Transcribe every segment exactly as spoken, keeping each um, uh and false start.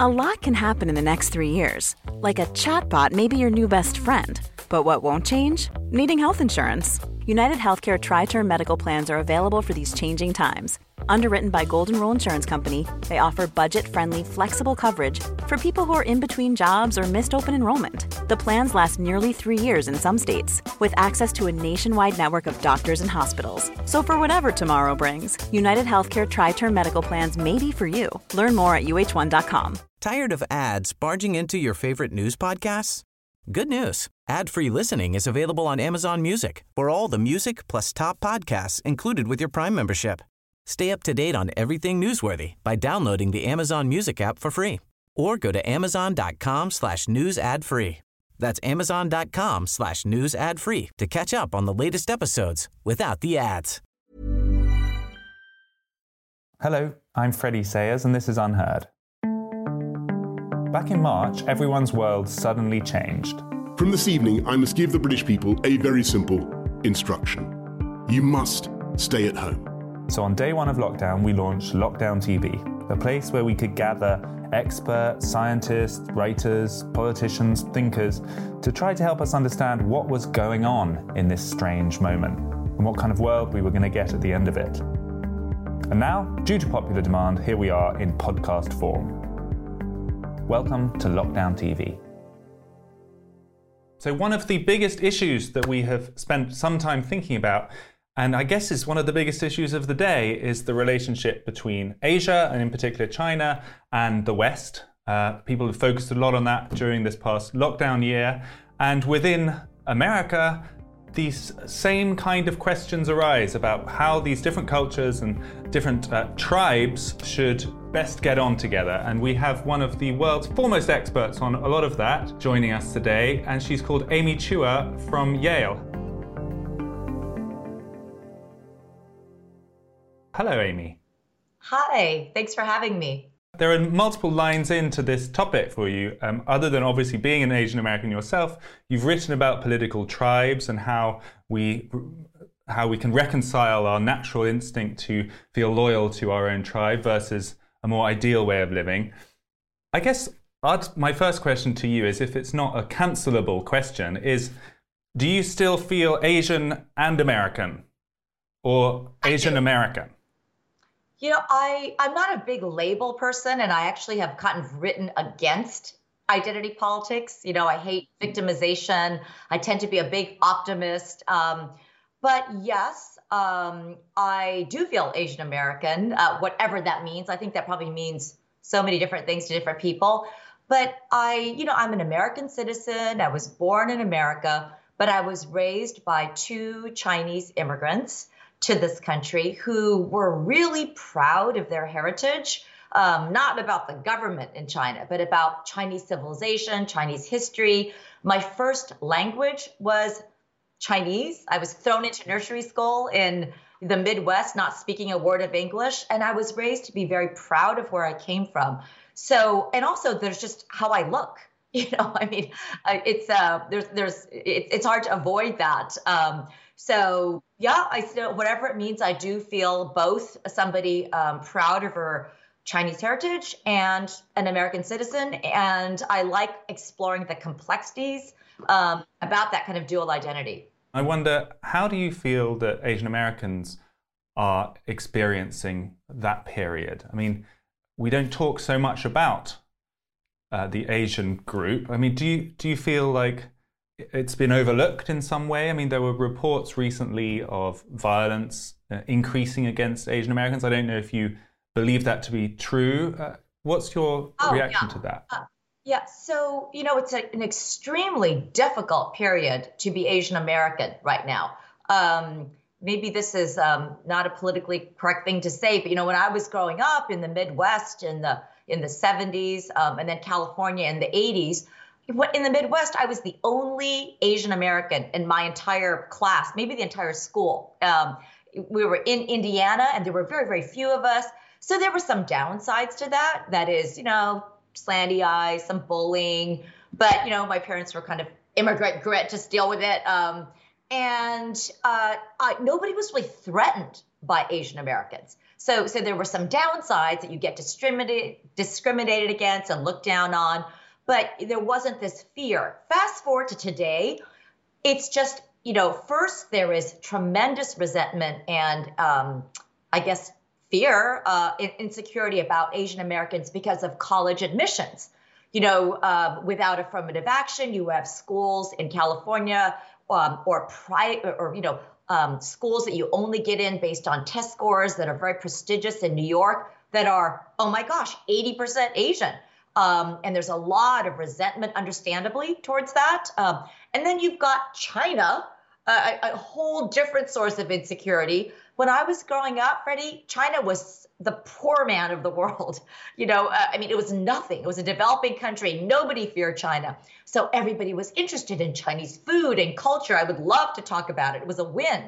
A lot can happen in the next three years. Like a chatbot may be your new best friend. But what won't change? Needing health insurance. United Healthcare Tri-Term Medical Plans are available for these changing times. Underwritten by Golden Rule Insurance Company, they offer budget-friendly, flexible coverage for people who are in between jobs or missed open enrollment. The plans last nearly three years in some states, with access to a nationwide network of doctors and hospitals. So for whatever tomorrow brings, United Healthcare Tri-Term Medical Plans may be for you. Learn more at U H one dot com. Tired of ads barging into your favorite news podcasts? Good news. Ad-free listening is available on Amazon Music for all the music plus top podcasts included with your Prime membership. Stay up to date on everything newsworthy by downloading the Amazon Music app for free or go to amazon.com slash news ad free. That's amazon.com slash news ad free to catch up on the latest episodes without the ads. Hello, I'm Freddie Sayers and this is Unheard. Back in March, everyone's world suddenly changed. From this evening, I must give the British people a very simple instruction. You must stay at home. So on day one of lockdown, we launched Lockdown T V, a place where we could gather experts, scientists, writers, politicians, thinkers to try to help us understand what was going on in this strange moment and what kind of world we were going to get at the end of it. And now, due to popular demand, here we are in podcast form. Welcome to Lockdown T V. So one of the biggest issues that we have spent some time thinking about, and I guess is one of the biggest issues of the day, is the relationship between Asia, and in particular China, and the West. Uh, people have focused a lot on that during this past lockdown year. And within America, these same kind of questions arise about how these different cultures and different uh, tribes should best get on together. And we have one of the world's foremost experts on a lot of that joining us today, and she's called Amy Chua from Yale. Hello, Amy. Hi, thanks for having me. There are multiple lines into this topic for you. Um, other than obviously being an Asian American yourself, you've written about political tribes and how we how we can reconcile our natural instinct to feel loyal to our own tribe versus a more ideal way of living. I guess I'd, my first question to you is, if it's not a cancelable question, is do you still feel Asian and American, or Asian American? You know, I, I'm not a big label person, and I actually have kind of written against identity politics. You know, I hate victimization. I tend to be a big optimist. Um, but yes, um, I do feel Asian American, uh, whatever that means. I think that probably means so many different things to different people. But I, you know, I'm an American citizen. I was born in America, but I was raised by two Chinese immigrants to this country who were really proud of their heritage, um, not about the government in China, but about Chinese civilization, Chinese history. My first language was Chinese. I was thrown into nursery school in the Midwest, not speaking a word of English, and I was raised to be very proud of where I came from. So, and also there's just how I look. You know, I mean, it's uh, there's there's it, it's hard to avoid that. Um, so yeah, I still, whatever it means, I do feel both somebody um, proud of her Chinese heritage and an American citizen, and I like exploring the complexities um, about that kind of dual identity. I wonder, how do you feel that Asian Americans are experiencing that period? I mean, we don't talk so much about Uh, the Asian group. I mean, do you do you feel like it's been overlooked in some way? I mean, there were reports recently of violence uh, increasing against Asian Americans. I don't know if you believe that to be true. Uh, what's your oh, reaction yeah. to that? Uh, yeah, so, you know, it's a, an extremely difficult period to be Asian American right now. Um, maybe this is um, not a politically correct thing to say, but, you know, when I was growing up in the Midwest in the in the seventies, um, and then California in the eighties. In the Midwest, I was the only Asian American in my entire class, maybe the entire school. Um, we were in Indiana, and there were very, very few of us. So there were some downsides to that. That is, you know, slanty eyes, some bullying. But, you know, my parents were kind of immigrant grit, just deal with it. Um, and uh, I, nobody was really threatened by Asian Americans. So, so there were some downsides that you get discriminated, discriminated against and looked down on, but there wasn't this fear. Fast forward to today, it's just, you know, first there is tremendous resentment and um, I guess fear, uh, insecurity about Asian Americans because of college admissions. You know, uh, without affirmative action, you have schools in California um, or private or, you know, um, schools that you only get in based on test scores that are very prestigious in New York that are, oh my gosh, eighty percent Asian. Um, and there's a lot of resentment, understandably, towards that. Um, and then you've got China, uh, a, a whole different source of insecurity. When I was growing up, Freddie, China was the poor man of the world. You know, uh, I mean, it was nothing. It was a developing country. Nobody feared China. So everybody was interested in Chinese food and culture. I would love to talk about it. It was a win.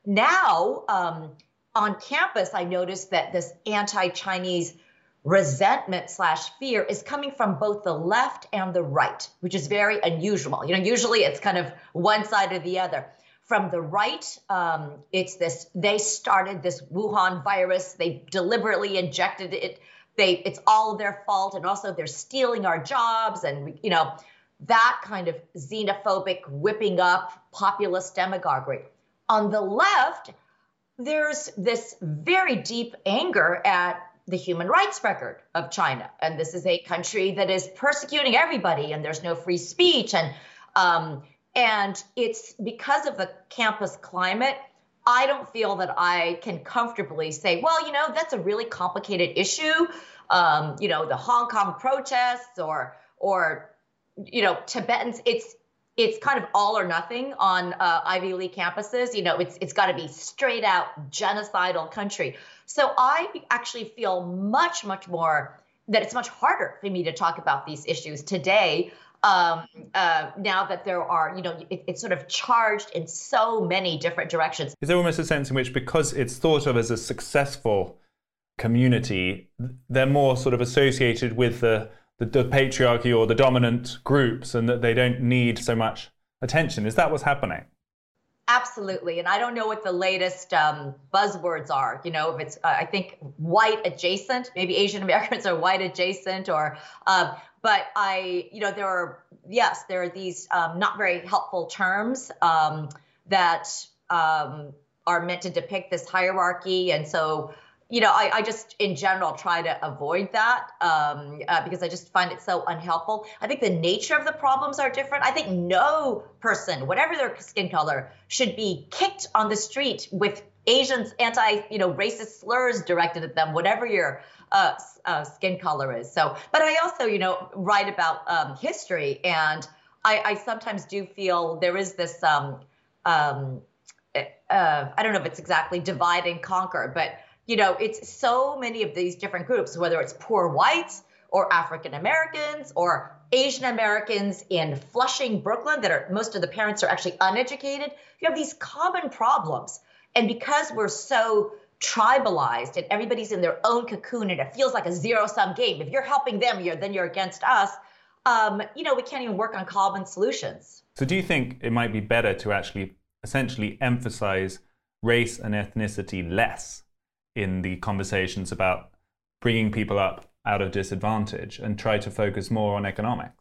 Now, um, on campus, I noticed that this anti-Chinese resentment slash fear is coming from both the left and the right, which is very unusual. You know, usually it's kind of one side or the other. From the right, um, it's this, they started this Wuhan virus. They deliberately injected it. They, it's all their fault. And also they're stealing our jobs. And, you know, that kind of xenophobic, whipping up populist demagoguery. On the left, there's this very deep anger at the human rights record of China. And this is a country that is persecuting everybody and there's no free speech. And, um, And it's because of the campus climate, I don't feel that I can comfortably say, well, you know, that's a really complicated issue. Um, you know, the Hong Kong protests or, or, you know, Tibetans, it's, it's kind of all or nothing on uh, Ivy League campuses. You know, it's, it's got to be straight out genocidal country. So I actually feel much, much more that it's much harder for me to talk about these issues today. Um, uh, now that there are, you know, it, it's sort of charged in so many different directions. Is there almost a sense in which, because it's thought of as a successful community, they're more sort of associated with the, the, the patriarchy or the dominant groups and that they don't need so much attention? Is that what's happening? Absolutely. And I don't know what the latest um, buzzwords are. You know, if it's, uh, I think, white adjacent, maybe Asian Americans are white adjacent or, um, but I, you know, there are, yes, there are these um, not very helpful terms um, that um, are meant to depict this hierarchy. And so, you know, I, I just, in general, try to avoid that um, uh, because I just find it so unhelpful. I think the nature of the problems are different. I think no person, whatever their skin color, should be kicked on the street with Asians, anti, you know, racist slurs directed at them, whatever your uh, uh, skin color is. So, but I also, you know, write about um, history, and I, I sometimes do feel there is this, um, um, uh, I don't know if it's exactly divide and conquer, but you know, it's so many of these different groups, whether it's poor whites or African Americans or Asian Americans in Flushing, Brooklyn, that are, most of the parents are actually uneducated. You have these common problems. And because we're so tribalized and everybody's in their own cocoon and it feels like a zero-sum game, if you're helping them, you're, then you're against us, um, you know, we can't even work on common solutions. So do you think it might be better to actually essentially emphasize race and ethnicity less in the conversations about bringing people up out of disadvantage and try to focus more on economics?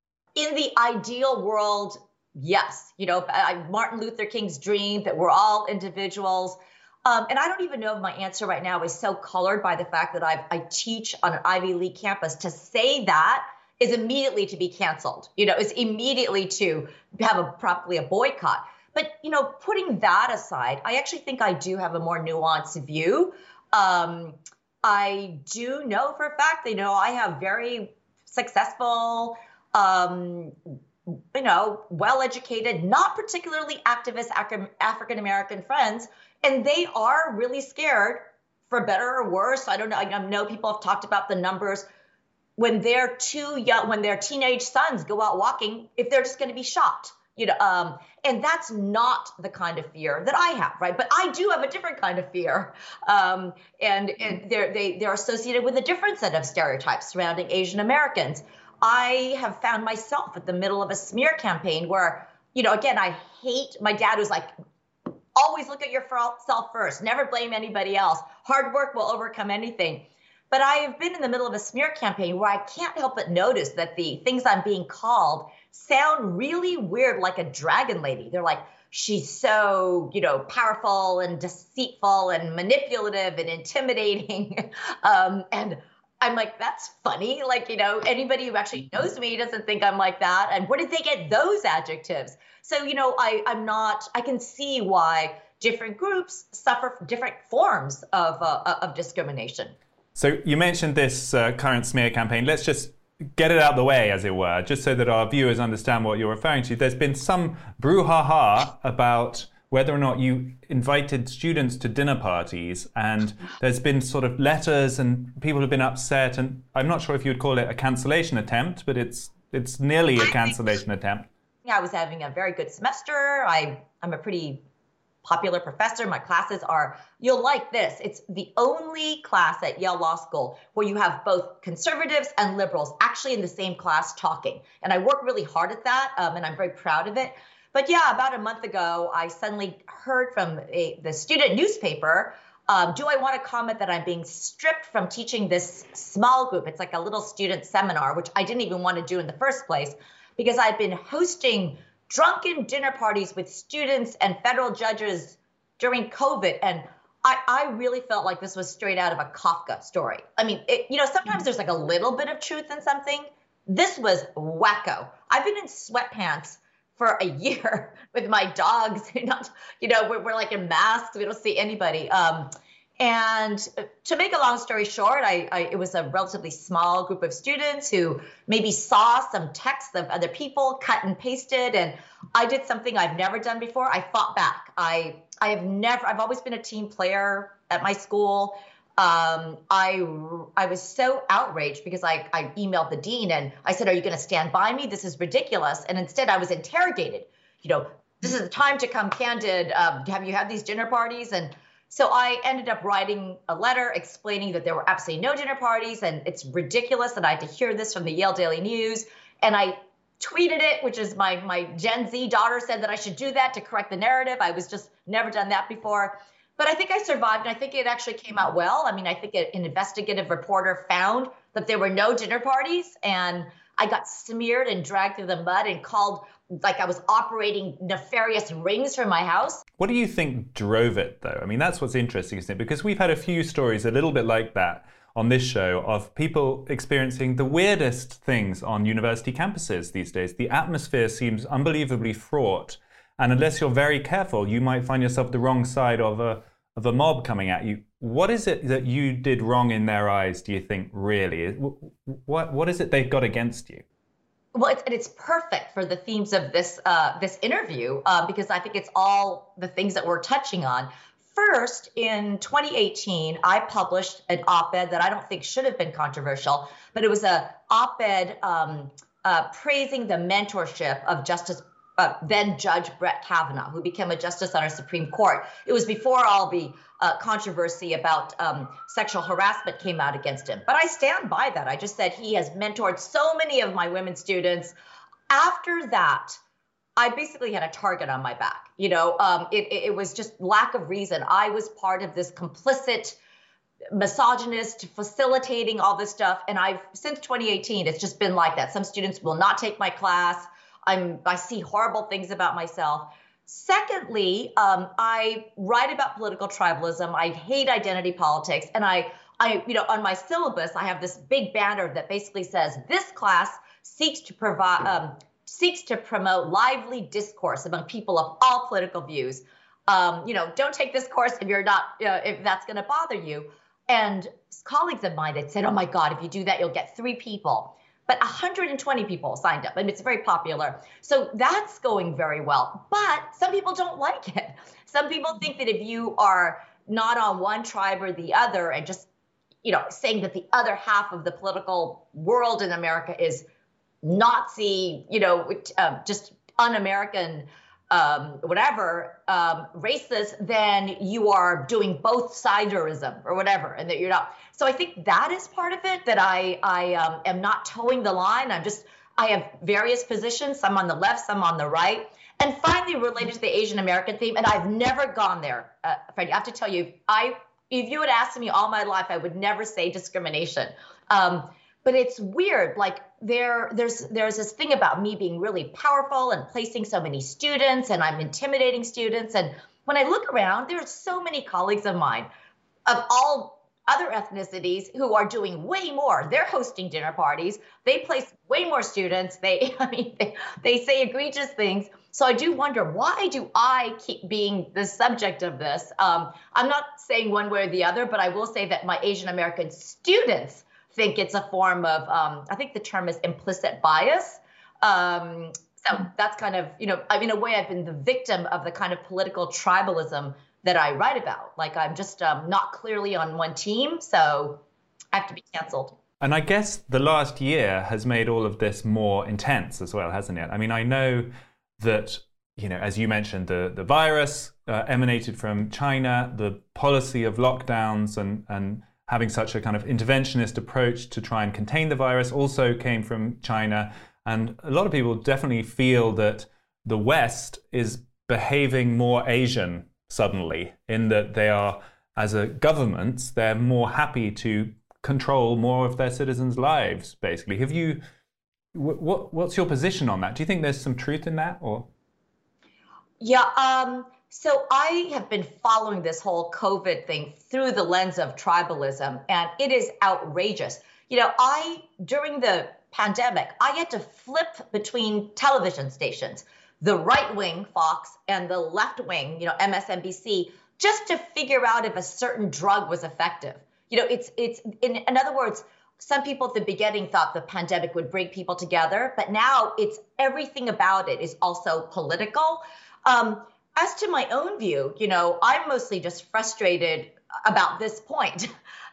In the ideal world, yes. You know, Martin Luther King's dream that we're all individuals. Um, and I don't even know if my answer right now is so colored by the fact that I've, I teach on an Ivy League campus. To say that is immediately to be canceled. You know, is immediately to have a probably a boycott. But, you know, putting that aside, I actually think I do have a more nuanced view. Um, I do know for a fact that, you know, I have very successful, um, you know, well-educated, not particularly activist African-American friends, and they are really scared, for better or worse. I don't know. I know people have talked about the numbers when their two young, when their teenage sons go out walking, if they're just going to be shot. You know, um, and that's not the kind of fear that I have, right? But I do have a different kind of fear, um, and, and they're they they're associated with a different set of stereotypes surrounding Asian Americans. I have found myself at the middle of a smear campaign where, you know, again, I hate. My dad was like, always look at yourself first, never blame anybody else. Hard work will overcome anything. But I have been in the middle of a smear campaign where I can't help but notice that the things I'm being called sound really weird, like a dragon lady. They're like, she's so, you know, powerful and deceitful and manipulative and intimidating. um, and I'm like, that's funny. Like, you know, anybody who actually knows me doesn't think I'm like that. And where did they get those adjectives? So, you know, I, I'm not, I can see why different groups suffer from different forms of, uh, of discrimination. So you mentioned this uh, current smear campaign. Let's just get it out of the way, as it were, just so that our viewers understand what you're referring to. There's been some brouhaha about whether or not you invited students to dinner parties, and there's been sort of letters and people have been upset, and I'm not sure if you'd call it a cancellation attempt, but it's it's nearly a cancellation attempt. Yeah, I was having a very good semester. I, I'm a pretty popular professor. My classes are, you'll like this. It's the only class at Yale Law School where you have both conservatives and liberals actually in the same class talking. And I work really hard at that, um, and I'm very proud of it. But yeah, about a month ago, I suddenly heard from a, the student newspaper, um, do I want to comment that I'm being stripped from teaching this small group? It's like a little student seminar, which I didn't even want to do in the first place, because I've been hosting drunken dinner parties with students and federal judges during COVID. And I, I really felt like this was straight out of a Kafka story. I mean, it, you know, sometimes there's like a little bit of truth in something. This was wacko. I've been in sweatpants for a year with my dogs. Not, you know, we're, we're like in masks. We don't see anybody. Um, And to make a long story short, I, I, it was a relatively small group of students who maybe saw some texts of other people, cut and pasted, and I did something I've never done before. I fought back. I, I have never, I've always been a team player at my school. Um, I, I was so outraged because I, I emailed the dean and I said, are you going to stand by me? This is ridiculous. And instead I was interrogated. You know, this is the time to come candid. Um, have you had these dinner parties? And so I ended up writing a letter explaining that there were absolutely no dinner parties and it's ridiculous that I had to hear this from the Yale Daily News. And I tweeted it, which is my, my Gen Z daughter said that I should do that to correct the narrative. I was just never done that before. But I think I survived, and I think it actually came out well. I mean, I think an investigative reporter found that there were no dinner parties, and I got smeared and dragged through the mud and called like I was operating nefarious rings from my house. What do you think drove it, though? I mean, that's what's interesting, isn't it? Because we've had a few stories a little bit like that on this show of people experiencing the weirdest things on university campuses these days. The atmosphere seems unbelievably fraught. And unless you're very careful, you might find yourself the wrong side of a of a mob coming at you. What is it that you did wrong in their eyes, do you think, really? What What is it they've got against you? Well, it's, and it's perfect for the themes of this uh, this interview uh, because I think it's all the things that we're touching on. First, in twenty eighteen, I published an op-ed that I don't think should have been controversial, but it was a op-ed um, uh, praising the mentorship of Justice uh, then Judge Brett Kavanaugh, who became a justice on our Supreme Court. It was before all the uh, controversy about um, sexual harassment came out against him. But I stand by that. I just said he has mentored so many of my women students. After that, I basically had a target on my back. You know, um, it, it was just lack of reason. I was part of this complicit misogynist facilitating all this stuff. And I've since twenty eighteen, it's just been like that. Some students will not take my class. I'm, I see horrible things about myself. Secondly, um, I write about political tribalism. I hate identity politics. And I, I, you know, on my syllabus, I have this big banner that basically says this class seeks to provide, um, seeks to promote lively discourse among people of all political views. Um, you know, don't take this course if you're not, uh, if that's going to bother you. And colleagues of mine had said, oh my God, if you do that, you'll get three people. But one hundred twenty people signed up. I mean, it's very popular. So that's going very well. But some people don't like it. Some people think that if you are not on one tribe or the other and just, you know, saying that the other half of the political world in America is Nazi, you know, uh, just un-American, um, whatever, um, racist, then you are doing both siderism or whatever, and that you're not. So I think that is part of it, that I, I um, am not towing the line. I'm just, I have various positions, some on the left, some on the right. And finally, related to the Asian American theme, and I've never gone there, uh, Freddie, I have to tell you, I if you had asked me all my life, I would never say discrimination. Um, but it's weird, like there, there's there's this thing about me being really powerful and placing so many students, and I'm intimidating students. And when I look around, there's so many colleagues of mine of all other ethnicities who are doing way more. They're hosting dinner parties. They place way more students. They, I mean, they, they say egregious things. So I do wonder, why do I keep being the subject of this? Um, I'm not saying one way or the other, but I will say that my Asian American students think it's a form of, um, I think the term is implicit bias. Um, so that's kind of, you know, I mean, in a way, I've been the victim of the kind of political tribalism that I write about. Like I'm just um, not clearly on one team, so I have to be canceled. And I guess the last year has made all of this more intense as well, hasn't it? I mean, I know that, you know, as you mentioned, the, the virus uh, emanated from China, the policy of lockdowns and, and having such a kind of interventionist approach to try and contain the virus also came from China. And a lot of people definitely feel that the West is behaving more Asian suddenly, in that they are, as a government, they're more happy to control more of their citizens' lives, basically. Have you, what, what's your position on that? Do you think there's some truth in that, or? Yeah, um, so I have been following this whole COVID thing through the lens of tribalism, and it is outrageous. You know, I, during the pandemic, I had to flip between television stations, the right wing, Fox, and the left wing, you know, M S N B C, just to figure out if a certain drug was effective. You know, it's, it's in, in other words, some people at the beginning thought the pandemic would bring people together, but now it's everything about it is also political. Um, as to my own view, you know, I'm mostly just frustrated about this point.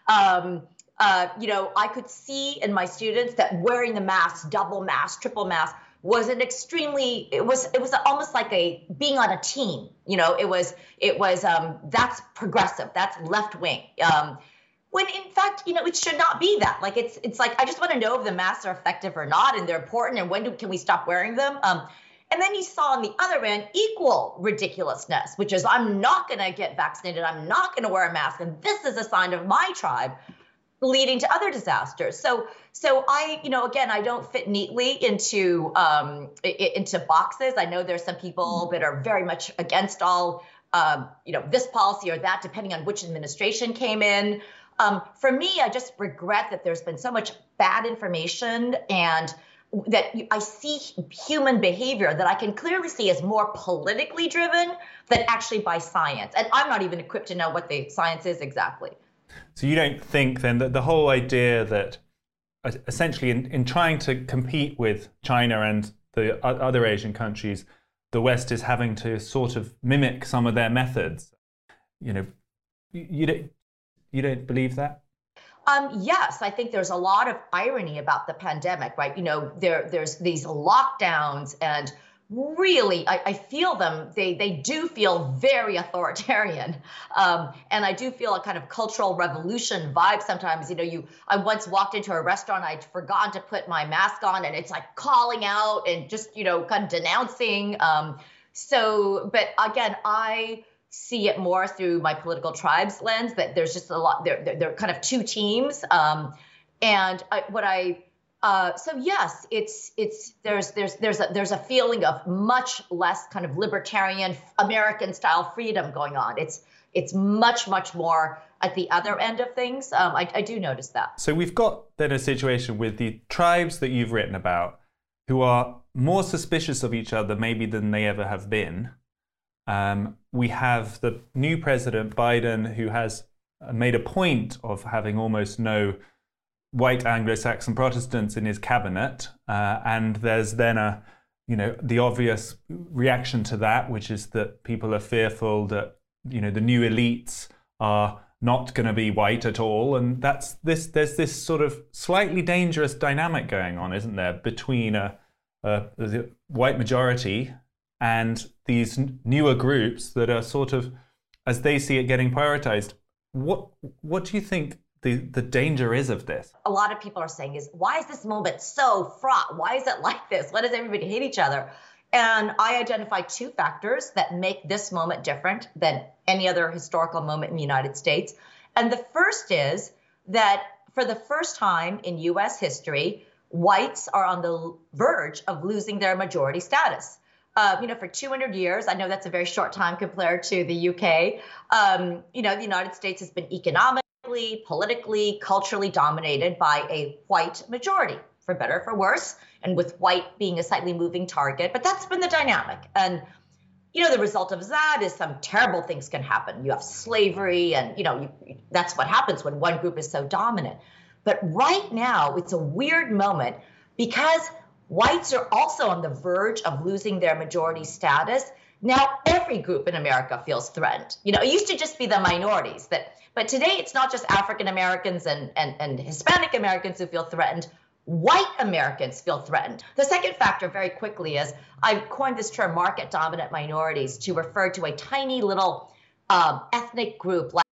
um, uh, you know, I could see in my students that wearing the mask, double mask, triple mask, was an extremely, it was, it was almost like a being on a team. You know, it was, it was, um, that's progressive, that's left wing. Um, when in fact, you know, it should not be that. Like, it's, it's like, I just want to know if the masks are effective or not, and they're important, and when do, can we stop wearing them? Um, and then you saw on the other end, equal ridiculousness, which is, I'm not going to get vaccinated. I'm not going to wear a mask. And this is a sign of my tribe, leading to other disasters. So, so I, you know, again, I don't fit neatly into um, into boxes. I know there's some people that are very much against all, um, you know, this policy or that, depending on which administration came in. Um, for me, I just regret that there's been so much bad information, and that I see human behavior that I can clearly see as more politically driven than actually by science. And I'm not even equipped to know what the science is exactly. So you don't think then that the whole idea that essentially in, in trying to compete with China and the other Asian countries, the West is having to sort of mimic some of their methods? You know, you don't, you don't believe that? Um, yes, I think there's a lot of irony about the pandemic, right? You know, there there's these lockdowns, and really, I, I feel them, they they do feel very authoritarian. Um, and I do feel a kind of cultural revolution vibe sometimes. You know, you I once walked into a restaurant, I'd forgotten to put my mask on, and it's like calling out and just, you know, kind of denouncing. Um, so, but again, I see it more through my political tribes lens, that there's just a lot, there, there, there are kind of two teams. Um, and I, what I, uh, so yes, it's, it's, there's, there's, there's a, there's a feeling of much less kind of libertarian American style freedom going on. It's, it's much, much more at the other end of things. Um, I, I do notice that. So we've got then a situation with the tribes that you've written about who are more suspicious of each other maybe than they ever have been. Um, we have the new president, Biden, who has made a point of having almost no white Anglo-Saxon Protestants in his cabinet. Uh, and there's then a, you know, the obvious reaction to that, which is that people are fearful that, you know, the new elites are not going to be white at all. And that's this, there's this sort of slightly dangerous dynamic going on, isn't there, between a, a, a white majority and these newer groups that are sort of, as they see it, getting prioritized. What what do you think the, the danger is of this? A lot of people are saying is, why is this moment so fraught? Why is it like this? Why does everybody hate each other? And I identified two factors that make this moment different than any other historical moment in the United States. And the first is that for the first time in U S history, whites are on the verge of losing their majority status. Uh, you know, for two hundred years, I know that's a very short time compared to the U K. Um, you know, the United States has been economically, politically, culturally dominated by a white majority, for better or for worse, and with white being a slightly moving target. But that's been the dynamic. And, you know, the result of that is some terrible things can happen. You have slavery, and, you know, you, that's what happens when one group is so dominant. But right now, it's a weird moment because whites are also on the verge of losing their majority status. Now, every group in America feels threatened. You know, it used to just be the minorities, that, but today it's not just African Americans and, and, and Hispanic Americans who feel threatened. White Americans feel threatened. The second factor, very quickly, is I've coined this term market dominant minorities to refer to a tiny little um, ethnic group like.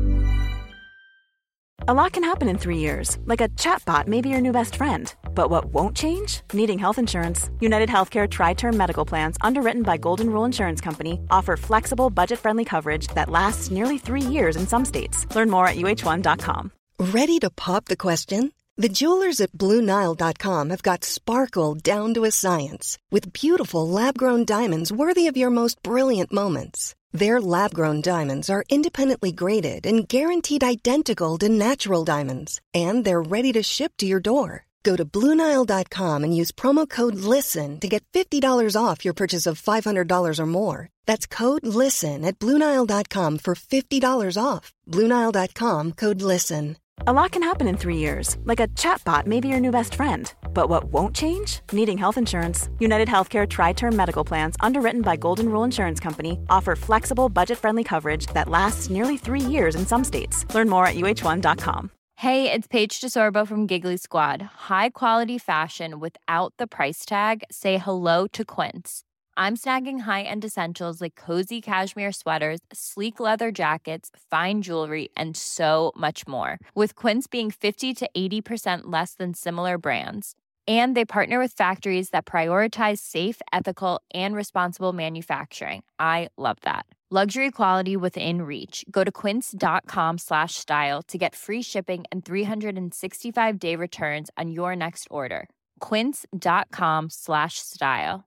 A lot can happen in three years, like a chatbot may be your new best friend. But what won't change? Needing health insurance. United Healthcare Tri-Term Medical Plans, underwritten by Golden Rule Insurance Company, offer flexible, budget-friendly coverage that lasts nearly three years in some states. Learn more at U H one dot com. Ready to pop the question? The jewelers at Blue Nile dot com have got sparkle down to a science with beautiful lab-grown diamonds worthy of your most brilliant moments. Their lab-grown diamonds are independently graded and guaranteed identical to natural diamonds, and they're ready to ship to your door. Go to Blue Nile dot com and use promo code LISTEN to get fifty dollars off your purchase of five hundred dollars or more. That's code LISTEN at Blue Nile dot com for fifty dollars off. Blue Nile dot com, code LISTEN. A lot can happen in three years, like a chatbot may be your new best friend. But what won't change? Needing health insurance. United Healthcare Tri-Term Medical Plans, underwritten by Golden Rule Insurance Company, offer flexible, budget-friendly coverage that lasts nearly three years in some states. Learn more at U H one dot com. Hey, it's Paige DeSorbo from Giggly Squad. High quality fashion without the price tag. Say hello to Quince. I'm snagging high-end essentials like cozy cashmere sweaters, sleek leather jackets, fine jewelry, and so much more. With Quince being fifty to eighty percent less than similar brands. And they partner with factories that prioritize safe, ethical, and responsible manufacturing. I love that. Luxury quality within reach. Go to quince.com slash style to get free shipping and three sixty-five day returns on your next order. Quince.com slash style.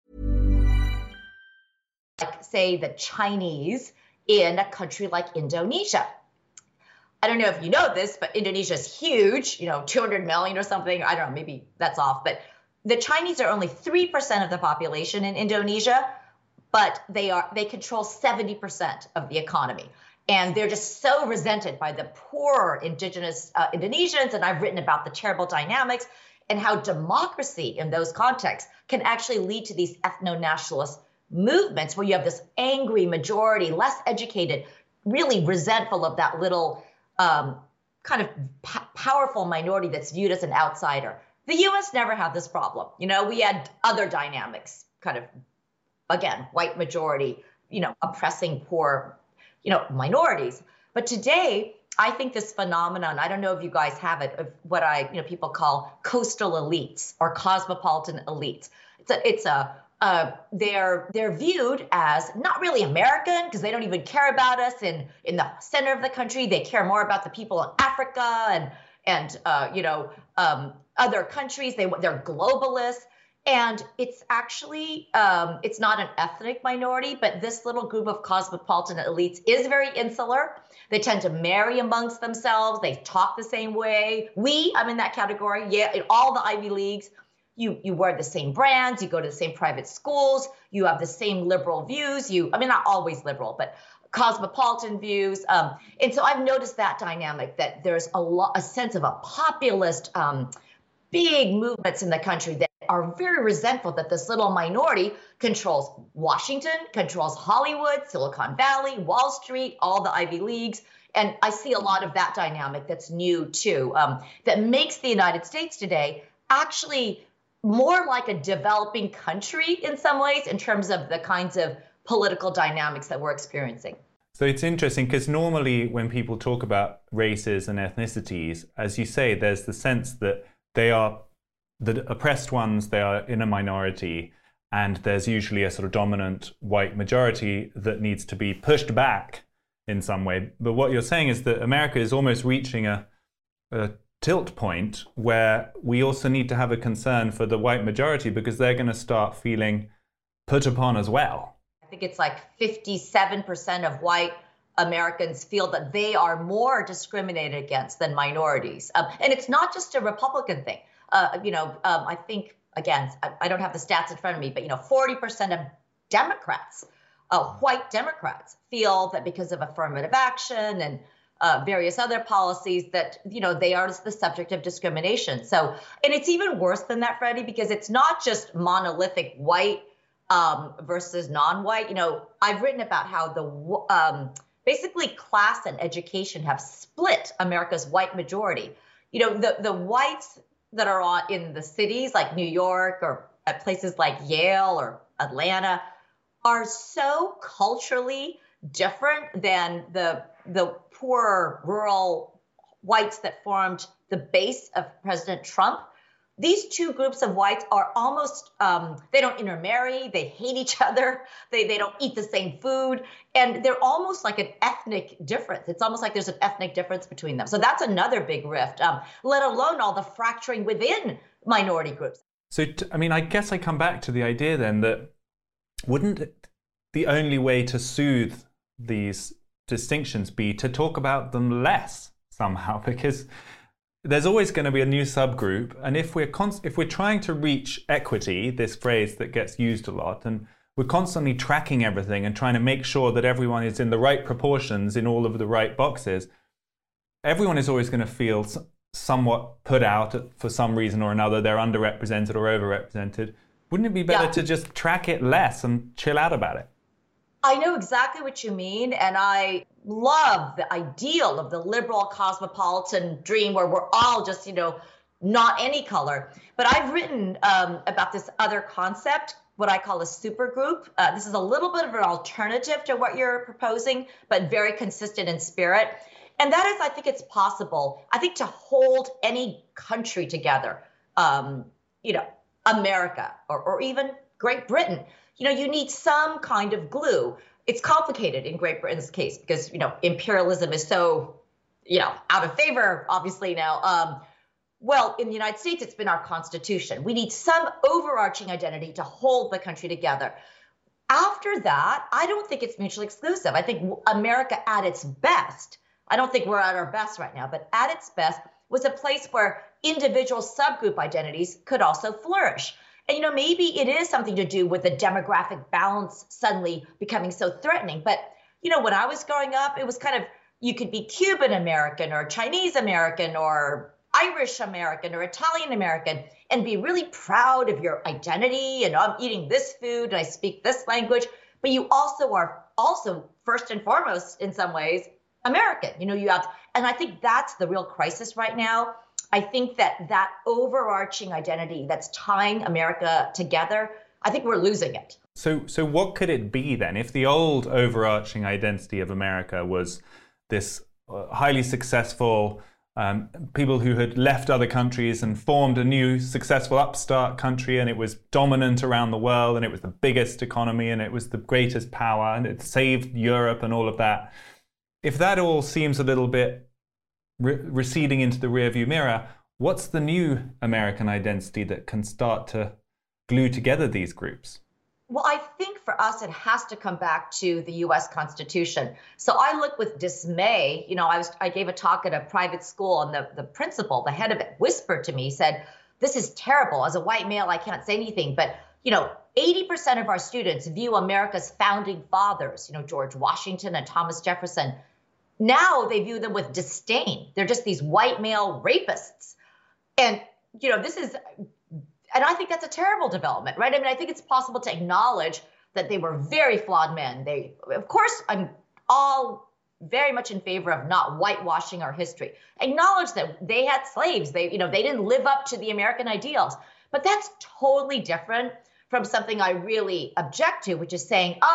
Like, say, the Chinese in a country like Indonesia. I don't know if you know this, but Indonesia is huge, you know, two hundred million or something. I don't know, maybe that's off. But the Chinese are only three percent of the population in Indonesia, but they are they control seventy percent of the economy. And they're just so resented by the poor indigenous uh, Indonesians. And I've written about the terrible dynamics and how democracy in those contexts can actually lead to these ethno-nationalist movements where you have this angry majority, less educated, really resentful of that little um, kind of p- powerful minority that's viewed as an outsider. The U S never had this problem. You know, we had other dynamics, kind of, again, white majority, you know, oppressing poor, you know, minorities. But today, I think this phenomenon, I don't know if you guys have it, of what I, you know, people call coastal elites or cosmopolitan elites. It's a, it's a, Uh, they're they're viewed as not really American because they don't even care about us in, in the center of the country. They care more about the people in Africa and and uh, you know um, other countries. They they're globalists, and it's actually um, it's not an ethnic minority, but this little group of cosmopolitan elites is very insular. They tend to marry amongst themselves. They talk the same way. We, I'm in that category. Yeah, in all the Ivy Leagues. You you wear the same brands, you go to the same private schools, you have the same liberal views. You, I mean, not always liberal, but cosmopolitan views. Um, and so I've noticed that dynamic, that there's a lot, a sense of a populist, um, big movements in the country that are very resentful that this little minority controls Washington, controls Hollywood, Silicon Valley, Wall Street, all the Ivy Leagues. And I see a lot of that dynamic that's new too, um, that makes the United States today actually more like a developing country in some ways in terms of the kinds of political dynamics that we're experiencing. So it's interesting because normally when people talk about races and ethnicities, as you say, there's the sense that they are the oppressed ones, they are in a minority, and there's usually a sort of dominant white majority that needs to be pushed back in some way. But what you're saying is that America is almost reaching a, a tilt point where we also need to have a concern for the white majority because they're going to start feeling put upon as well. I think it's like fifty-seven percent of white Americans feel that they are more discriminated against than minorities. Um, and it's not just a Republican thing. Uh, you know, um, I think, again, I, I don't have the stats in front of me, but, you know, forty percent of Democrats, uh, white Democrats, feel that because of affirmative action and uh, various other policies that, you know, they are the subject of discrimination. So, and it's even worse than that, Freddie, because it's not just monolithic white um, versus non-white. You know, I've written about how the um, basically class and education have split America's white majority. You know, the, the whites that are on, in the cities like New York or at places like Yale or Atlanta are so culturally different than the the poor rural whites that formed the base of President Trump. These two groups of whites are almost, um, they don't intermarry, they hate each other, they, they don't eat the same food, and they're almost like an ethnic difference. It's almost like there's an ethnic difference between them. So that's another big rift, um, let alone all the fracturing within minority groups. So, t- I mean, I guess I come back to the idea then that wouldn't it, the only way to soothe these distinctions be to talk about them less somehow? Because there's always going to be a new subgroup, and if we're const- if we're trying to reach equity, this phrase that gets used a lot, and we're constantly tracking everything and trying to make sure that everyone is in the right proportions in all of the right boxes, everyone is always going to feel s- somewhat put out for some reason or another. They're underrepresented or overrepresented. Wouldn't it be better Yeah. to just track it less and chill out about it? I know exactly what you mean, and I love the ideal of the liberal cosmopolitan dream where we're all just, you know, not any color. But I've written um, about this other concept, what I call a supergroup. Uh, this is a little bit of an alternative to what you're proposing, but very consistent in spirit. And that is, I think it's possible, I think, to hold any country together, um, you know, America or, or even Great Britain. You know, you need some kind of glue. It's complicated in Great Britain's case because, you know, imperialism is so, you know, out of favor, obviously now. Um, well, in the United States, it's been our Constitution. We need some overarching identity to hold the country together. After that, I don't think it's mutually exclusive. I think America at its best, I don't think we're at our best right now, but at its best was a place where individual subgroup identities could also flourish. And, you know, maybe it is something to do with the demographic balance suddenly becoming so threatening. But, you know, when I was growing up, it was kind of, you could be Cuban American or Chinese American or Irish American or Italian American and be really proud of your identity. And I'm eating this food and I speak this language. But you also are also, first and foremost, in some ways, American. You know, you have, and I think that's the real crisis right now. I think that that overarching identity that's tying America together, I think we're losing it. So, so what could it be then? If the old overarching identity of America was this uh, highly successful um, people who had left other countries and formed a new successful upstart country, and it was dominant around the world, and it was the biggest economy, and it was the greatest power, and it saved Europe and all of that. If that all seems a little bit Re- receding into the rearview mirror, what's the new American identity that can start to glue together these groups? Well, I think for us, it has to come back to the U S Constitution. So I look with dismay. You know, I was I gave a talk at a private school, and the, the principal, the head of it, whispered to me, said, "This is terrible. As a white male, I can't say anything, but, you know, eighty percent of our students view America's founding fathers, you know, George Washington and Thomas Jefferson. Now they view them with disdain. They're just these white male rapists." And, you know, this is, and I think that's a terrible development, right? I mean, I think it's possible to acknowledge that they were very flawed men. They, of course, I'm all very much in favor of not whitewashing our history. Acknowledge that they had slaves. They, you know, they didn't live up to the American ideals. But that's totally different from something I really object to, which is saying, oh,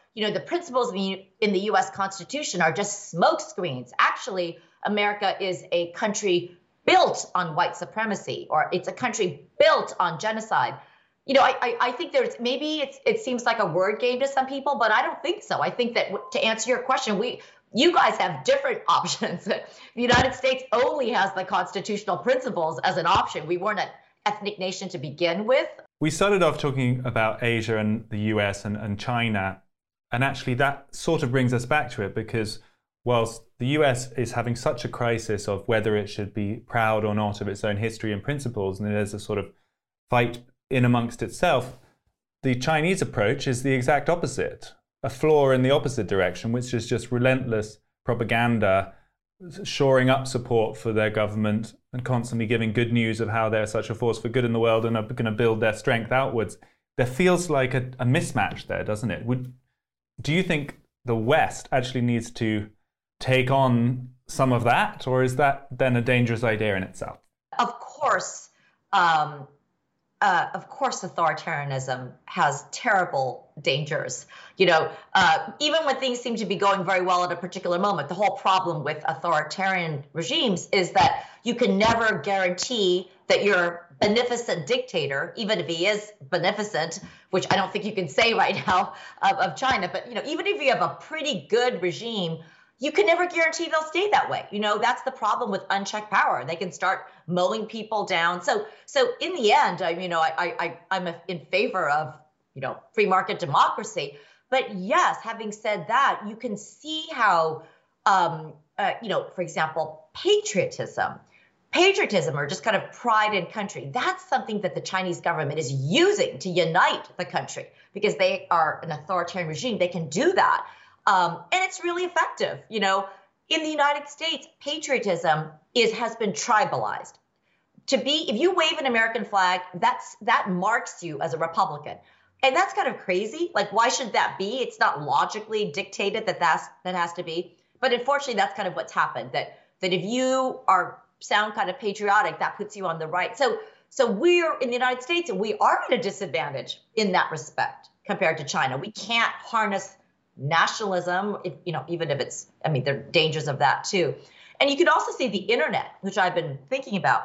you know, the principles in the, in the U S Constitution are just smokescreens. Actually, America is a country built on white supremacy, or it's a country built on genocide. You know, I, I, I think there's maybe it's, it seems like a word game to some people, but I don't think so. I think that to answer your question, we you guys have different options. The United States only has the constitutional principles as an option. We weren't an ethnic nation to begin with. We started off talking about Asia and the U S and, and China, and actually that sort of brings us back to it, because whilst the U S is having such a crisis of whether it should be proud or not of its own history and principles, and there's a sort of fight in amongst itself, the Chinese approach is the exact opposite, a flaw in the opposite direction, which is just relentless propaganda, shoring up support for their government and constantly giving good news of how they're such a force for good in the world and are going to build their strength outwards. There feels like a, a mismatch there, doesn't it? Would, do you think the West actually needs to take on some of that, or is that then a dangerous idea in itself? Of course, um, uh, of course, authoritarianism has terrible dangers. You know, uh, even when things seem to be going very well at a particular moment, the whole problem with authoritarian regimes is that you can never guarantee that your beneficent dictator, even if he is beneficent, which I don't think you can say right now of, of China, but you know, even if you have a pretty good regime, you can never guarantee they'll stay that way. You know, that's the problem with unchecked power. They can start mowing people down. So, so in the end, I, you know, I, I, I'm in favor of, you know, free market democracy. But yes, having said that, you can see how, um, uh, you know, for example, patriotism, patriotism or just kind of pride in country. That's something that the Chinese government is using to unite the country because they are an authoritarian regime. They can do that. Um, and it's really effective. You know, in the United States, patriotism is has been tribalized. To be, if you wave an American flag, that's that marks you as a Republican. And that's kind of crazy. Like, why should that be? It's not logically dictated that that's, that has to be. But unfortunately, that's kind of what's happened, that that if you are sound kind of patriotic, that puts you on the right. So so we're in the United States, and we are at a disadvantage in that respect compared to China. We can't harness nationalism, if, you know, even if it's, I mean, there are dangers of that too. And you can also see the internet, which I've been thinking about.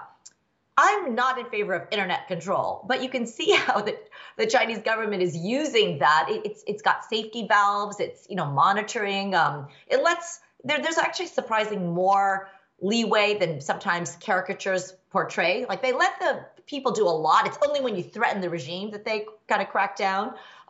I'm not in favor of internet control, but you can see how the, the Chinese government is using that. It, it's it's got safety valves. It's, you know, monitoring. Um, it lets there, there's actually surprising more leeway than sometimes caricatures portray. Like, they let the people do a lot. It's only when you threaten the regime that they kind of crack down.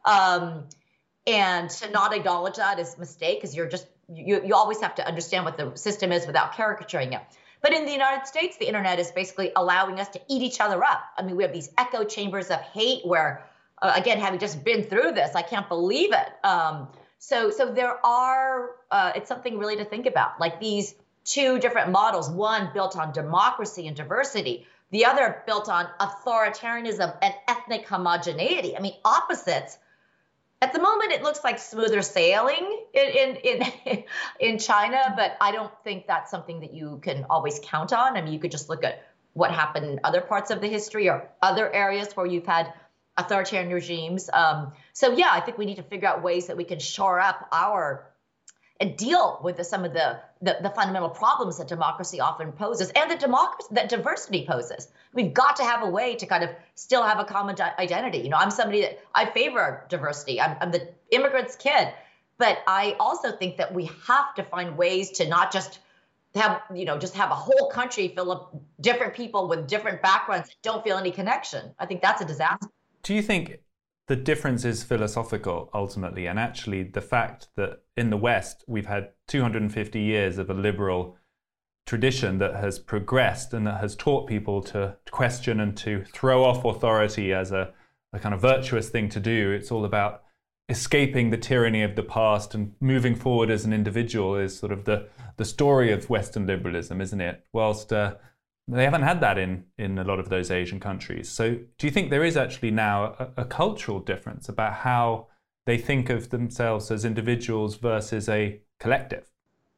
Um, and to not acknowledge that is a mistake, because you're just you you always have to understand what the system is without caricaturing it. But in the United States, the internet is basically allowing us to eat each other up. I mean, we have these echo chambers of hate where, uh, again, having just been through this, I can't believe it. Um, so, so there are, uh, it's something really to think about, like these two different models, one built on democracy and diversity, the other built on authoritarianism and ethnic homogeneity. I mean, opposites. At the moment, it looks like smoother sailing in, in in in China, but I don't think that's something that you can always count on. I mean, you could just look at what happened in other parts of the history or other areas where you've had authoritarian regimes. Um, so, yeah, I think we need to figure out ways that we can shore up our and deal with the, some of the, the the fundamental problems that democracy often poses and that democracy that diversity poses. We've got to have a way to kind of still have a common di- identity. You know, I'm somebody that I favor diversity. I'm, I'm the immigrant's kid, but I also think that we have to find ways to not just have, you know, just have a whole country full of different people with different backgrounds that don't feel any connection. I think that's a disaster. Do you think the difference is philosophical ultimately, and actually the fact that in the West we've had two hundred fifty years of a liberal tradition that has progressed and that has taught people to question and to throw off authority as a, a kind of virtuous thing to do? It's all about escaping the tyranny of the past and moving forward as an individual is sort of the, the story of Western liberalism, isn't it? Whilst uh, they haven't had that in, in a lot of those Asian countries. So do you think there is actually now a, a cultural difference about how they think of themselves as individuals versus a collective?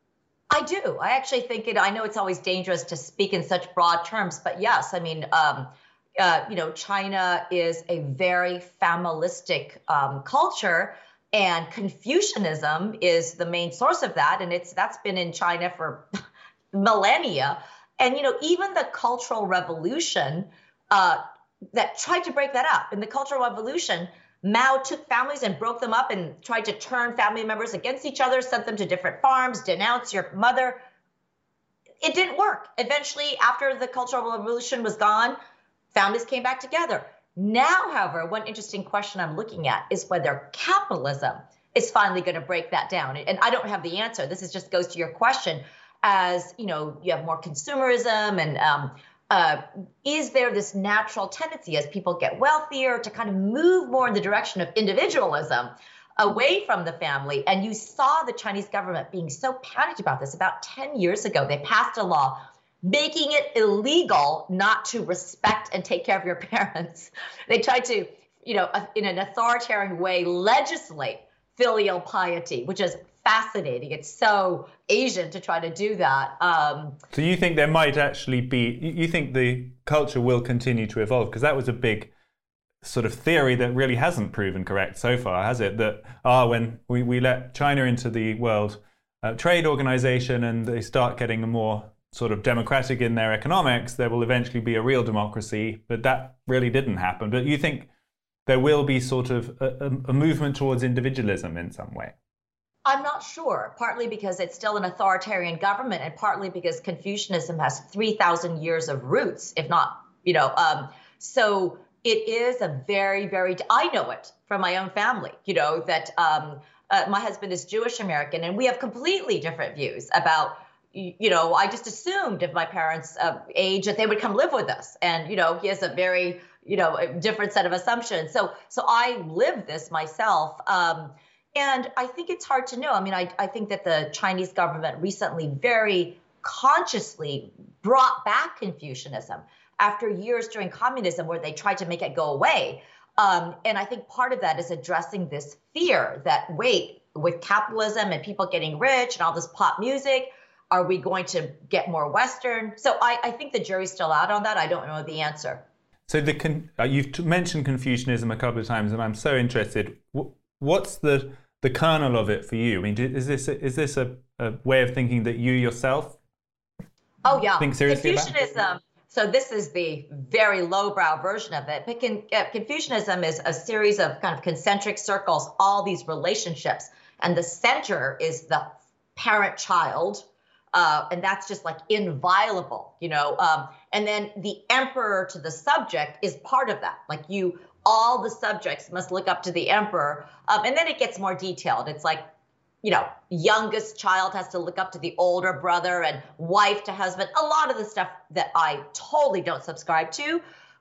I do. I actually think it, I know it's always dangerous to speak in such broad terms, but yes, I mean, um, uh, you know, China is a very familistic um, culture. And Confucianism is the main source of that. And it's that's been in China for millennia. And, you know, even the Cultural Revolution uh, that tried to break that up. In the Cultural Revolution, Mao took families and broke them up and tried to turn family members against each other, sent them to different farms, denounce your mother. It didn't work. Eventually, after the Cultural Revolution was gone, families came back together. Now, however, one interesting question I'm looking at is whether capitalism is finally going to break that down. And I don't have the answer. This is just goes to your question. As you know, you have more consumerism, and um, uh, is there this natural tendency as people get wealthier to kind of move more in the direction of individualism away from the family? And you saw the Chinese government being so panicked about this. About ten years ago, they passed a law making it illegal not to respect and take care of your parents. They tried to, you know, in an authoritarian way, legislate filial piety, which is fascinating. It's so Asian to try to do that. Um, so you think there might actually be, you think the culture will continue to evolve? Because that was a big sort of theory that really hasn't proven correct so far, has it? That, ah, oh, when we, we let China into the World uh, Trade Organization and they start getting more sort of democratic in their economics, there will eventually be a real democracy. But that really didn't happen. But you think there will be sort of a, a movement towards individualism in some way? I'm not sure, partly because it's still an authoritarian government, and partly because Confucianism has three thousand years of roots, if not, you know, um, so it is a very, very, I know it from my own family, you know, that um, uh, my husband is Jewish American, and we have completely different views about, you know, I just assumed if my parents' uh, age that they would come live with us. And, you know, he has a very, you know, a different set of assumptions. So, so I live this myself. Um, And I think it's hard to know. I mean, I, I think that the Chinese government recently very consciously brought back Confucianism after years during communism where they tried to make it go away. Um, and I think part of that is addressing this fear that, wait, with capitalism and people getting rich and all this pop music, are we going to get more Western? So I, I think the jury's still out on that. I don't know the answer. So the con- uh, you've t- mentioned Confucianism a couple of times, and I'm so interested. W- what's the the kernel of it for you? I mean, is this a, is this a, a way of thinking that you yourself oh yeah think seriously Confucianism about? So this is the very lowbrow version of it. But con- uh, Confucianism is a series of kind of concentric circles, all these relationships, and the center is the parent-child. Uh, and that's just like inviolable, you know. Um, and then the emperor to the subject is part of that. Like you, all the subjects must look up to the emperor. Um, and then it gets more detailed. It's like, you know, youngest child has to look up to the older brother, and wife to husband. A lot of the stuff that I totally don't subscribe to.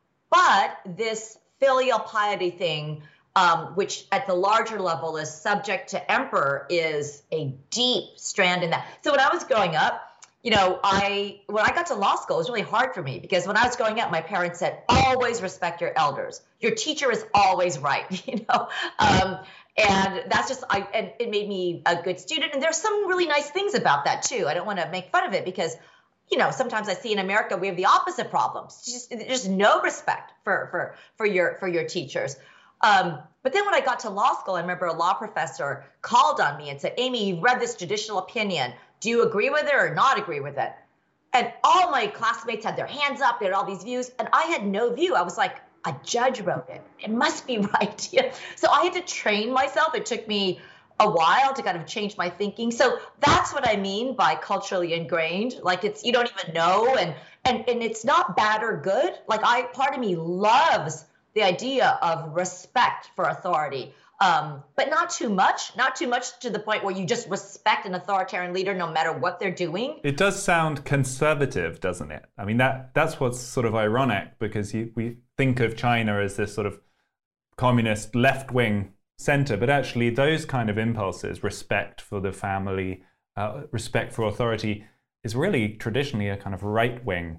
But this filial piety thing, Um, which at the larger level is subject to emperor, is a deep strand in that. So when I was growing up, you know, I when I got to law school, it was really hard for me because when I was growing up, my parents said, always respect your elders. Your teacher is always right, you know. Um, and that's just, I and it made me a good student. And there's some really nice things about that too. I don't want to make fun of it because, you know, sometimes I see in America we have the opposite problems. Just, there's no respect for for for your for your teachers. Um, but then when I got to law school, I remember a law professor called on me and said, Amy, you've read this judicial opinion. Do you agree with it or not agree with it? And all my classmates had their hands up. They had all these views. And I had no view. I was like, a judge wrote it. It must be right. So I had to train myself. It took me a while to kind of change my thinking. So that's what I mean by culturally ingrained. Like it's, you don't even know. And, and, and it's not bad or good. Like I, part of me loves the idea of respect for authority, um, but not too much, not too much to the point where you just respect an authoritarian leader no matter what they're doing. It does sound conservative, doesn't it? I mean, that that's what's sort of ironic because you, we think of China as this sort of communist left-wing center, but actually those kind of impulses, respect for the family, uh, respect for authority, is really traditionally a kind of right-wing.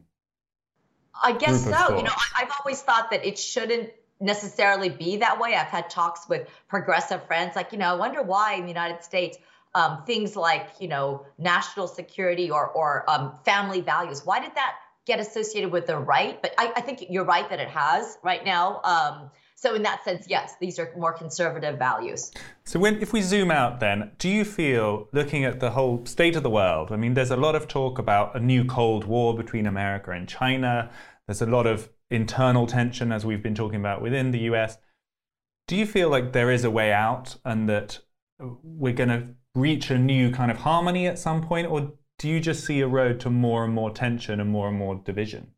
I guess so. You know, I've always thought that it shouldn't necessarily be that way. I've had talks with progressive friends, like, you know, I wonder why in the United States, um, things like, you know, national security or or um, family values, why did that get associated with the right? But I, I think you're right that it has right now. Um, So in that sense, yes, these are more conservative values. So when, if we zoom out then, do you feel, looking at the whole state of the world, I mean, there's a lot of talk about a new Cold War between America and China. There's a lot of internal tension, as we've been talking about, within the U S. Do you feel like there is a way out and that we're going to reach a new kind of harmony at some point? Or do you just see a road to more and more tension and more and more division?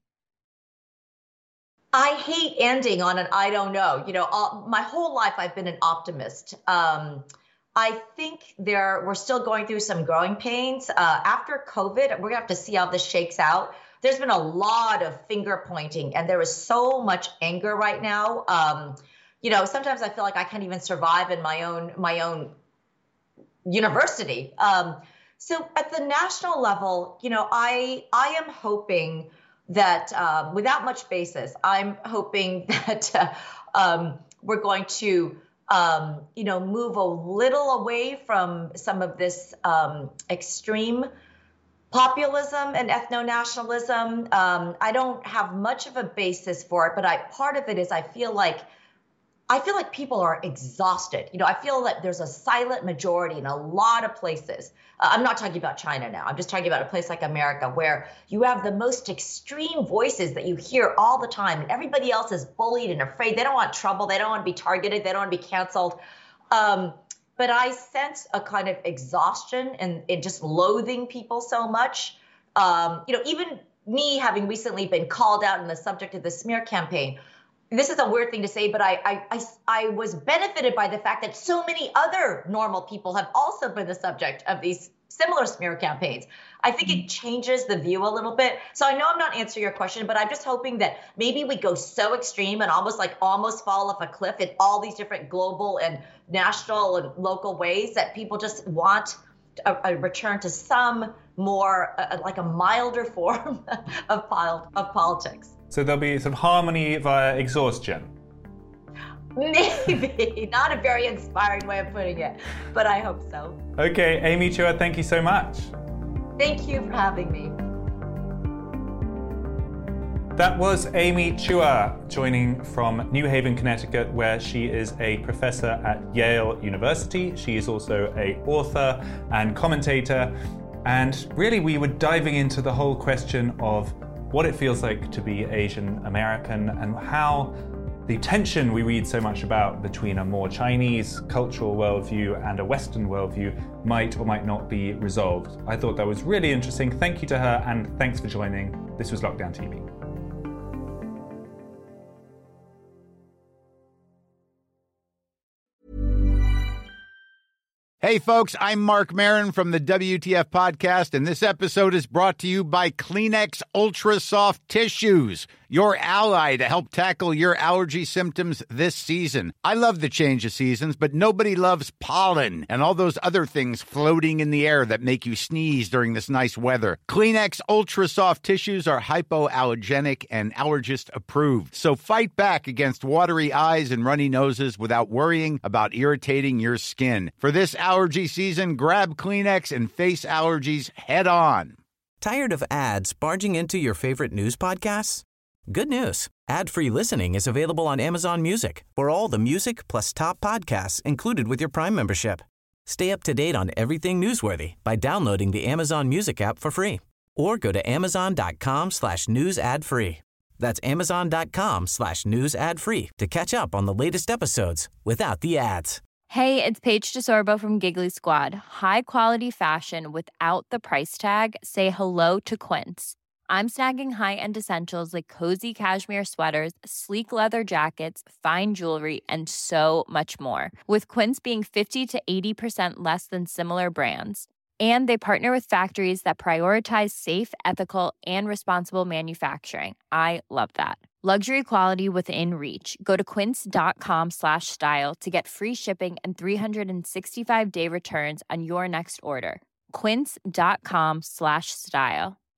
I hate ending on an I don't know. You know, all, my whole life I've been an optimist. Um, I think there we're still going through some growing pains. Uh, after COVID, we're going to have to see how this shakes out. There's been a lot of finger pointing, and there is so much anger right now. Um, you know, sometimes I feel like I can't even survive in my own my own university. Um, so at the national level, you know, I I am hoping that um, without much basis, I'm hoping that uh, um, we're going to, um, you know, move a little away from some of this um, extreme populism and ethno-nationalism. Um, I don't have much of a basis for it, but I part of it is I feel like I feel like people are exhausted. You know, I feel that there's a silent majority in a lot of places. Uh, I'm not talking about China now. I'm just talking about a place like America where you have the most extreme voices that you hear all the time, and everybody else is bullied and afraid. They don't want trouble. They don't want to be targeted. They don't want to be canceled. Um, but I sense a kind of exhaustion and, and just loathing people so much. Um, you know, even me having recently been called out in the subject of the smear campaign. This is a weird thing to say, but I, I, I, I was benefited by the fact that so many other normal people have also been the subject of these similar smear campaigns. I think it changes the view a little bit. So I know I'm not answering your question, but I'm just hoping that maybe we go so extreme and almost like almost fall off a cliff in all these different global and national and local ways that people just want a, a return to some more uh, like a milder form of, pol- of politics. So there'll be some harmony via exhaustion. Maybe. Not a very inspiring way of putting it, but I hope so. Okay, Amy Chua, thank you so much. Thank you for having me. That was Amy Chua, joining from New Haven, Connecticut, where she is a professor at Yale University. She is also an author and commentator. And really, we were diving into the whole question of what it feels like to be Asian American and how the tension we read so much about between a more Chinese cultural worldview and a Western worldview might or might not be resolved. I thought that was really interesting. Thank you to her, and thanks for joining. This was Lockdown T V. Hey folks, I'm Mark Maron from the W T F podcast, and this episode is brought to you by Kleenex Ultra Soft Tissues, your ally to help tackle your allergy symptoms this season. I love the change of seasons, but nobody loves pollen and all those other things floating in the air that make you sneeze during this nice weather. Kleenex Ultra Soft Tissues are hypoallergenic and allergist approved, so fight back against watery eyes and runny noses without worrying about irritating your skin. For this allergy season, grab Kleenex and face allergies head on. Tired of ads barging into your favorite news podcasts? Good news. Ad-free listening is available on Amazon Music for all the music plus top podcasts included with your Prime membership. Stay up to date on everything newsworthy by downloading the Amazon Music app for free or go to amazon.com slash news ad free. That's amazon.com slash news ad free to catch up on the latest episodes without the ads. Hey, it's Paige DeSorbo from Giggly Squad. High quality fashion without the price tag. Say hello to Quince. I'm snagging high-end essentials like cozy cashmere sweaters, sleek leather jackets, fine jewelry, and so much more. With Quince being fifty to eighty percent less than similar brands. And they partner with factories that prioritize safe, ethical, and responsible manufacturing. I love that. Luxury quality within reach. Go to quince.com slash style to get free shipping and three sixty-five day returns on your next order. Quince.com slash style.